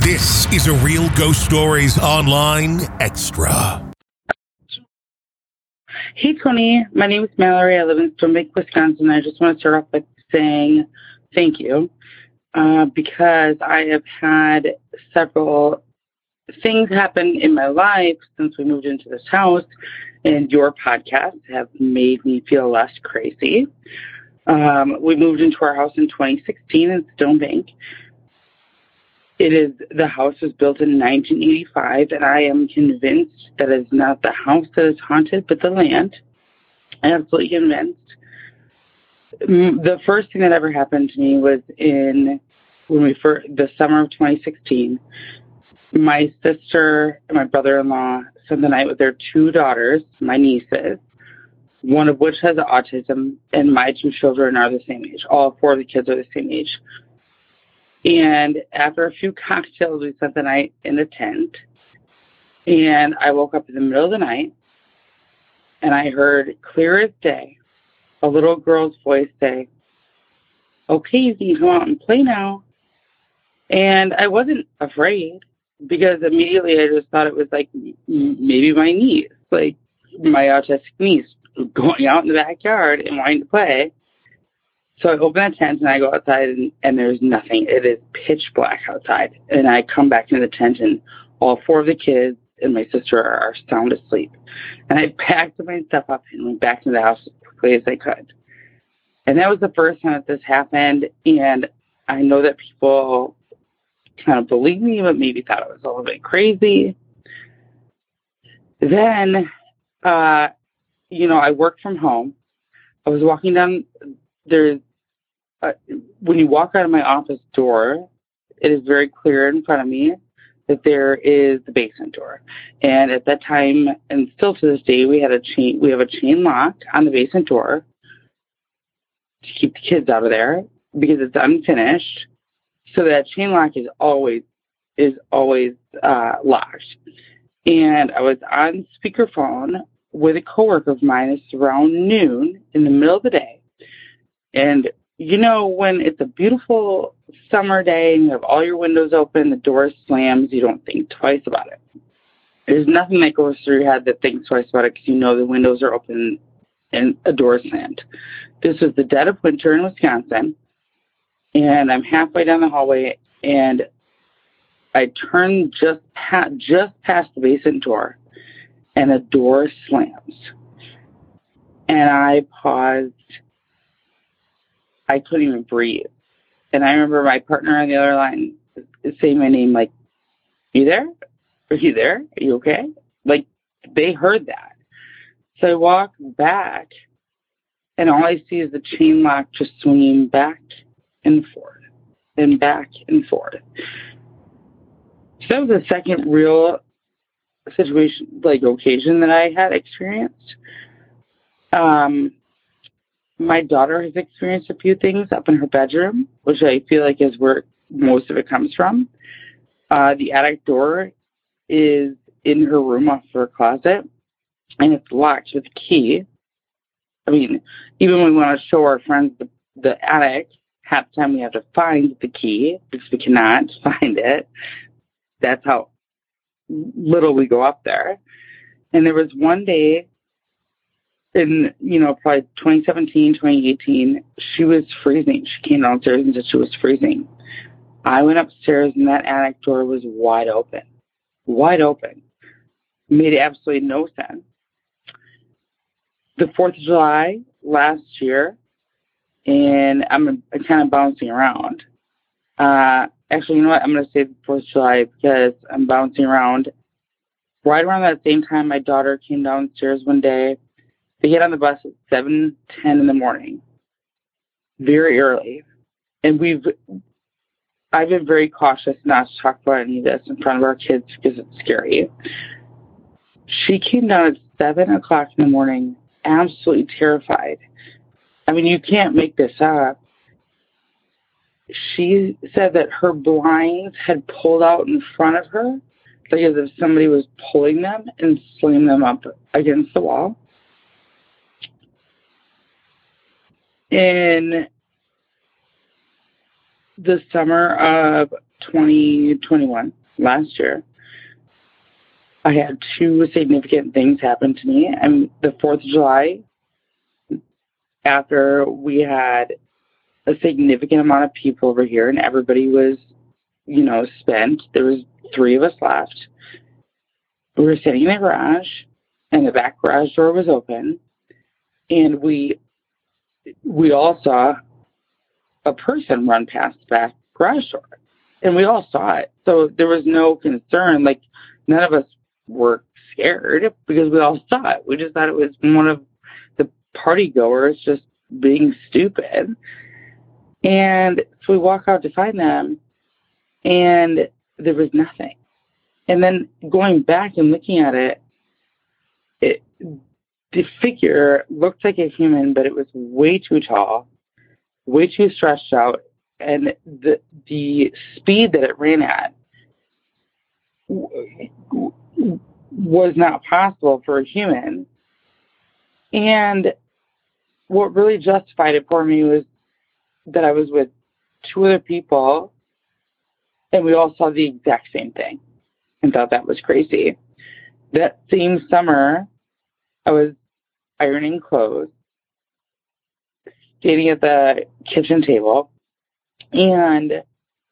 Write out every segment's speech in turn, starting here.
This is a Real Ghost Stories Online Extra. Hey, Tony. My name is Mallory. I live in Stone Lake, Wisconsin. I just want to start off by saying thank you because I have had several things happen in my life since we moved into this house, and your podcasts have made me feel less crazy. We moved into our house in 2016 in Stone Bank. The house was built in 1985, and I am convinced that it's not the house that is haunted, but the land. I'm absolutely convinced. The first thing that ever happened to me was the summer of 2016. My sister and my brother-in-law spent the night with their two daughters, my nieces, one of which has autism, and my two children are the same age. All four of the kids are the same age. And after a few cocktails, we spent the night in a tent. And I woke up in the middle of the night, and I heard clear as day a little girl's voice say, "Okay, you can come out and play now." And I wasn't afraid because immediately I just thought it was like maybe my niece, like my autistic niece, going out in the backyard and wanting to play. So I open the tent and I go outside and there's nothing. It is pitch black outside. And I come back into the tent and all four of the kids and my sister are sound asleep. And I packed my stuff up and went back to the house as quickly as I could. And that was the first time that this happened. And I know that people kind of believed me, but maybe thought it was a little bit crazy. Then, I worked from home. I was walking down. When you walk out of my office door, it is very clear in front of me that there is the basement door. And at that time, and still to this day, we have a chain lock on the basement door to keep the kids out of there because it's unfinished. So that chain lock is always locked. And I was on speakerphone with a coworker of mine. It's around noon in the middle of the day. And when it's a beautiful summer day and you have all your windows open, the door slams, you don't think twice about it. There's nothing that goes through your head that thinks twice about it because the windows are open and a door slammed. This was the dead of winter in Wisconsin, and I'm halfway down the hallway, and I turn just past the basement door, and a door slams. And I paused. I couldn't even breathe. And I remember my partner on the other line saying my name, like, "You there? Are you there? Are you okay?" Like, they heard that. So I walk back, and all I see is the chain lock just swinging back and forth and back and forth. So that was the second real situation, occasion that I had experienced. My daughter has experienced a few things up in her bedroom, which I feel like is where most of it comes from. The attic door is in her room off her closet, and it's locked with a key. I mean, even when we want to show our friends the attic, half the time we have to find the key because we cannot find it. That's how little we go up there. And there was one day in, probably 2017, 2018, she was freezing. She came downstairs and said she was freezing. I went upstairs and that attic door was wide open. Wide open. Made absolutely no sense. The 4th of July last year, and I'm kind of bouncing around. Actually, you know what? I'm going to say the 4th of July because I'm bouncing around. Right around that same time, my daughter came downstairs one day. They get on the bus at 7:10 in the morning, very early. And I've been very cautious not to talk about any of this in front of our kids because it's scary. She came down at 7 o'clock in the morning, absolutely terrified. I mean, you can't make this up. She said that her blinds had pulled out in front of her, like as if somebody was pulling them and slammed them up against the wall. In the summer of 2021, last year, I had two significant things happen to me. And the 4th of July, after we had a significant amount of people over here and everybody was, spent, there was 3 of us left. We were sitting in the garage, and the back garage door was open, and we all saw a person run past the back garage door, and we all saw it. So there was no concern. Like, none of us were scared because we all saw it. We just thought it was one of the party goers just being stupid. And so we walk out to find them, and there was nothing. And then going back and looking at it, the figure looked like a human, but it was way too tall, way too stretched out, and the speed that it ran at was not possible for a human. And what really justified it for me was that I was with 2 other people, and we all saw the exact same thing and thought that was crazy. That same summer, I was ironing clothes, standing at the kitchen table, and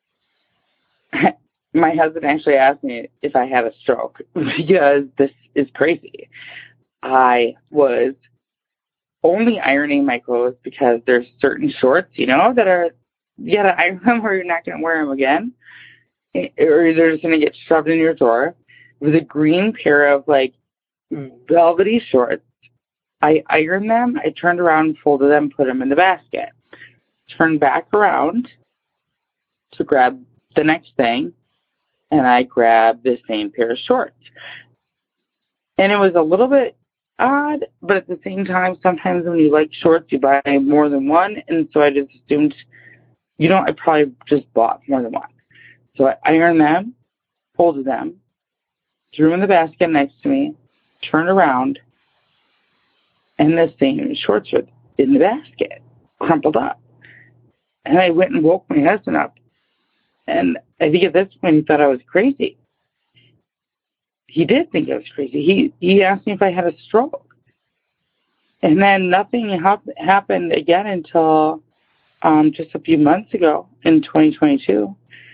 my husband actually asked me if I had a stroke because this is crazy. I was only ironing my clothes because there's certain shorts, that are, you gotta iron them or you're not going to wear them again, or they're just going to get shoved in your drawer. It was a green pair of, velvety shorts. I ironed them, I turned around, folded them, put them in the basket. Turned back around to grab the next thing, and I grabbed the same pair of shorts. And it was a little bit odd, but at the same time, sometimes when you like shorts, you buy more than one, and so I just assumed, I probably just bought more than one. So I ironed them, folded them, threw them in the basket next to me, turned around, and the same shorts were in the basket, crumpled up. And I went and woke my husband up. And I think at this point he thought I was crazy. He did think I was crazy. He asked me if I had a stroke. And then nothing happened again until just a few months ago in 2022.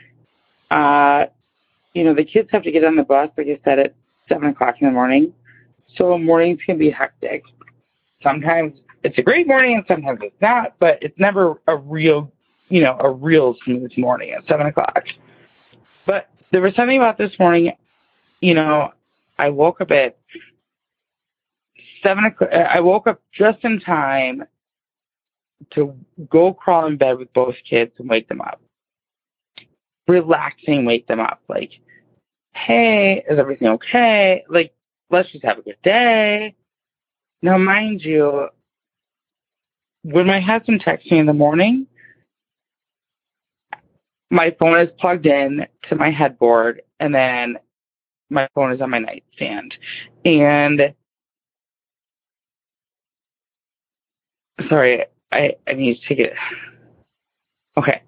The kids have to get on the bus, like I said, at 7 o'clock in the morning. So mornings can be hectic. Sometimes it's a great morning and sometimes it's not, but it's never a real smooth morning at 7 o'clock. But there was something about this morning, I woke up at 7 o'clock. I woke up just in time to go crawl in bed with both kids and wake them up. Relaxing, wake them up. Like, hey, is everything okay? Like, let's just have a good day. Now, mind you, when my husband texts me in the morning, my phone is plugged in to my headboard, and then my phone is on my nightstand. And, sorry, I need to take it. Okay.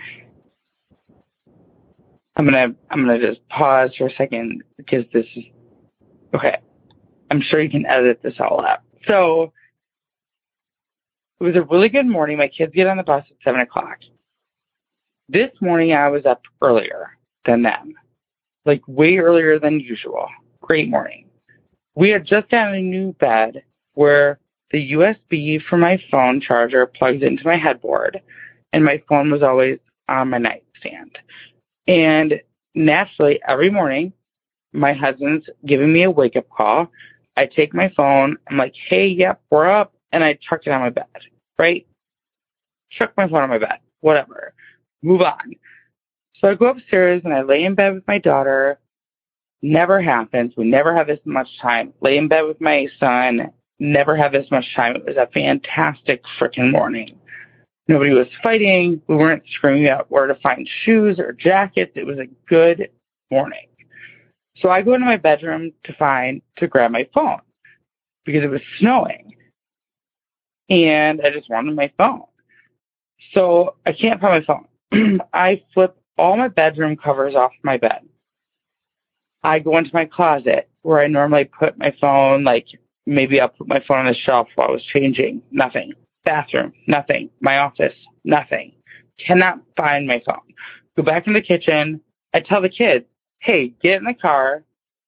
I'm gonna just pause for a second because this is okay. I'm sure you can edit this all out. So it was a really good morning. My kids get on the bus at 7 o'clock. This morning I was up earlier than them, like way earlier than usual. Great morning. We had just gotten a new bed where the USB for my phone charger plugs into my headboard, and my phone was always on my nightstand. And naturally, every morning, my husband's giving me a wake-up call. I take my phone. I'm like, hey, yep, we're up. And I chuck it on my bed, right? Chuck my phone on my bed. Whatever. Move on. So I go upstairs, and I lay in bed with my daughter. Never happens. We never have this much time. Lay in bed with my son. Never have this much time. It was a fantastic freaking morning. Nobody was fighting. We weren't screaming out where to find shoes or jackets. It was a good morning. So I go into my bedroom to grab my phone because it was snowing. And I just wanted my phone. So I can't find my phone. I flip all my bedroom covers off my bed. I go into my closet where I normally put my phone, like maybe I'll put my phone on the shelf while I was changing. Nothing. Bathroom, nothing. My office, nothing. Cannot find my phone. Go back in the kitchen. I tell the kids, hey, get in the car.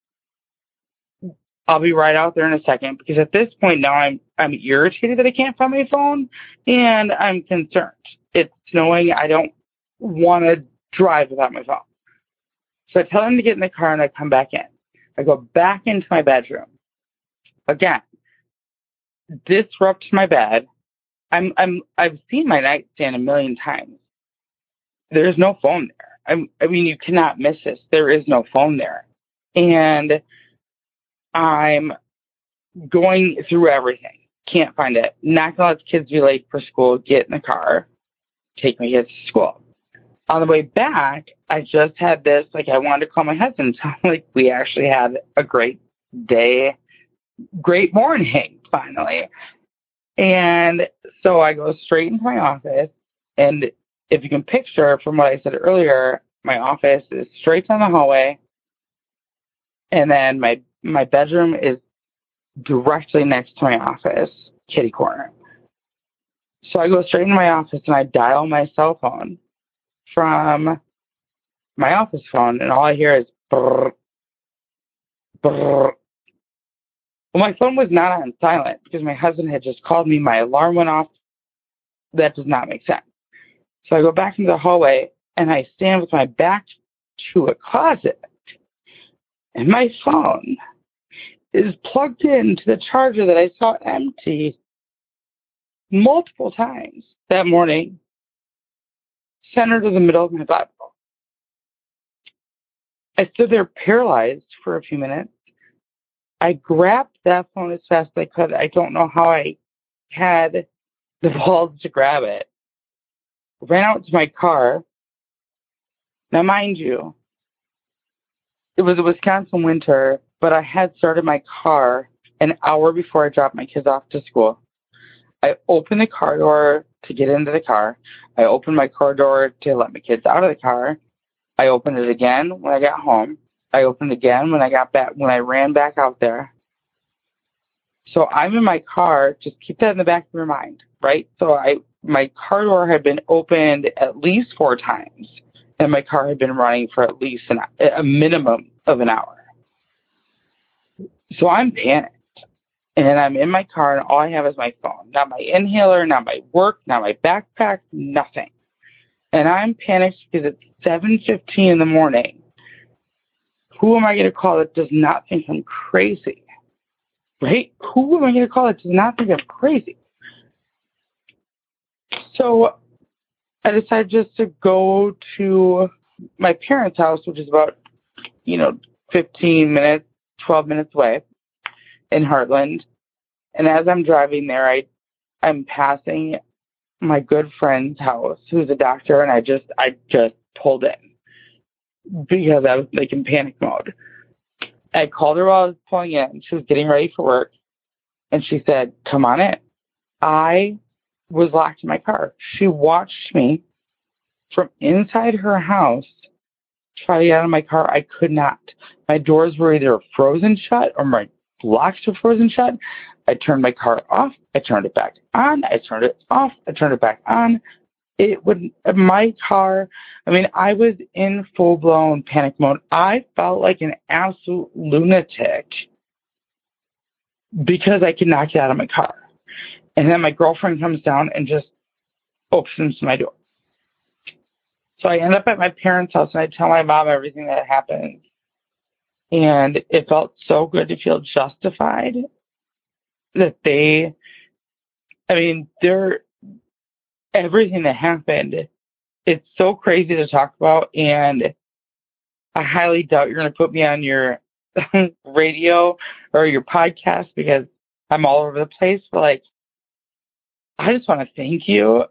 I'll be right out there in a second, because at this point now I'm irritated that I can't find my phone, and I'm concerned. It's snowing. I don't want to drive without my phone. So I tell them to get in the car, and I come back in. I go back into my bedroom. Again, disrupt my bed. I've seen my nightstand a million times. There's no phone there. I mean, you cannot miss this. There is no phone there. And I'm going through everything. Can't find it. Not going to let the kids be late for school. Get in the car. Take my kids to school. On the way back, I just had this, like, I wanted to call my husband. So, like, we actually had a great day, great morning, finally. And so I go straight into my office. And if you can picture from what I said earlier, my office is straight down the hallway. And then my bedroom is directly next to my office, kitty corner. So I go straight into my office and I dial my cell phone from my office phone, and all I hear is brrr, brrr. Well, my phone was not on silent because my husband had just called me. My alarm went off. That does not make sense. So I go back into the hallway and I stand with my back to a closet, and my phone is plugged into the charger that I saw empty multiple times that morning, centered in the middle of my Bible. I stood there paralyzed for a few minutes. I grabbed that phone as fast as I could. I don't know how I had the balls to grab it. Ran out to my car. Now, mind you, it was a Wisconsin winter, but I had started my car an hour before I dropped my kids off to school. I opened the car door to get into the car. I opened my car door to let my kids out of the car. I opened it again when I got home. I opened it again when I ran back out there. So I'm in my car. Just keep that in the back of your mind, right? So my car door had been opened at least 4 times, and my car had been running for at least a minimum of an hour. So I'm panicked. And I'm in my car, and all I have is my phone. Not my inhaler, not my work, not my backpack, nothing. And I'm panicked because it's 7:15 in the morning. Who am I going to call that does not think I'm crazy? Right? Who am I going to call that does not think I'm crazy? So I decided just to go to my parents' house, which is about, 15 minutes, 12 minutes away, in Heartland. And as I'm driving there, I'm passing my good friend's house, who's a doctor, and I just pulled in because I was like in panic mode. I called her while I was pulling in. She was getting ready for work, and she said, "Come on in." I was locked in my car. She watched me from inside her house try to get out of my car. I could not. My doors were either frozen shut or my locks were frozen shut. I turned my car off. I turned it back on. I turned it off. I turned it back on. My car, I was in full-blown panic mode. I felt like an absolute lunatic because I could not get out of my car. And then my girlfriend comes down and just opens my door. So I end up at my parents' house, and I tell my mom everything that happened. And it felt so good to feel justified that everything that happened, it's so crazy to talk about, and I highly doubt you're going to put me on your radio or your podcast because I'm all over the place. But, I just want to thank you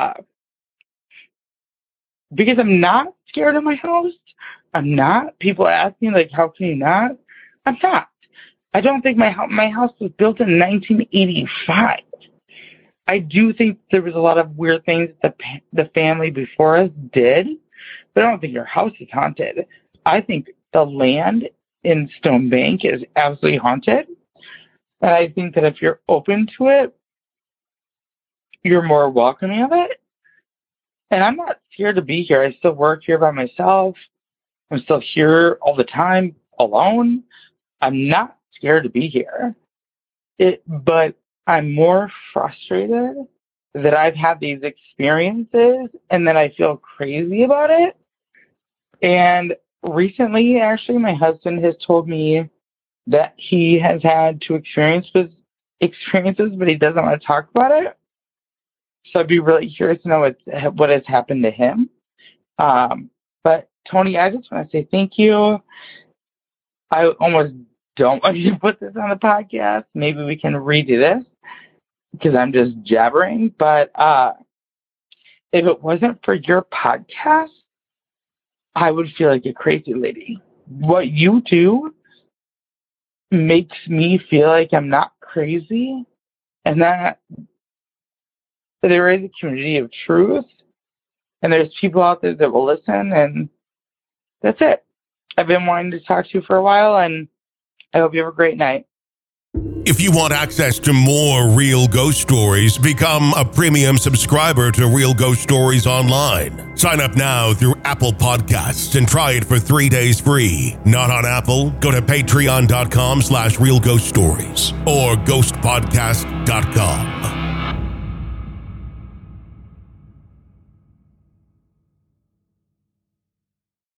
because I'm not scared of my house. I'm not. People ask me, how can you not? I'm not. I don't think my house was built in 1985. I do think there was a lot of weird things that the family before us did, but I don't think your house is haunted. I think the land in Stone Bank is absolutely haunted. And I think that if you're open to it, you're more welcoming of it. And I'm not scared to be here. I still work here by myself. I'm still here all the time alone. I'm not scared to be here. But I'm more frustrated that I've had these experiences and then I feel crazy about it. And recently, actually, my husband has told me that he has had two experiences, but he doesn't want to talk about it. So I'd be really curious to know what has happened to him. But Tony, I just want to say thank you. I almost don't want you to put this on the podcast. Maybe we can redo this because I'm just jabbering. But if it wasn't for your podcast, I would feel like a crazy lady. What you do makes me feel like I'm not crazy and that there is a community of truth and there's people out there that will listen, and that's it. I've been wanting to talk to you for a while, and I hope you have a great night. If you want access to more Real Ghost Stories, become a premium subscriber to Real Ghost Stories Online. Sign up now through Apple Podcasts and try it for 3 days free. Not on Apple? Go to patreon.com/realghoststories or ghostpodcast.com.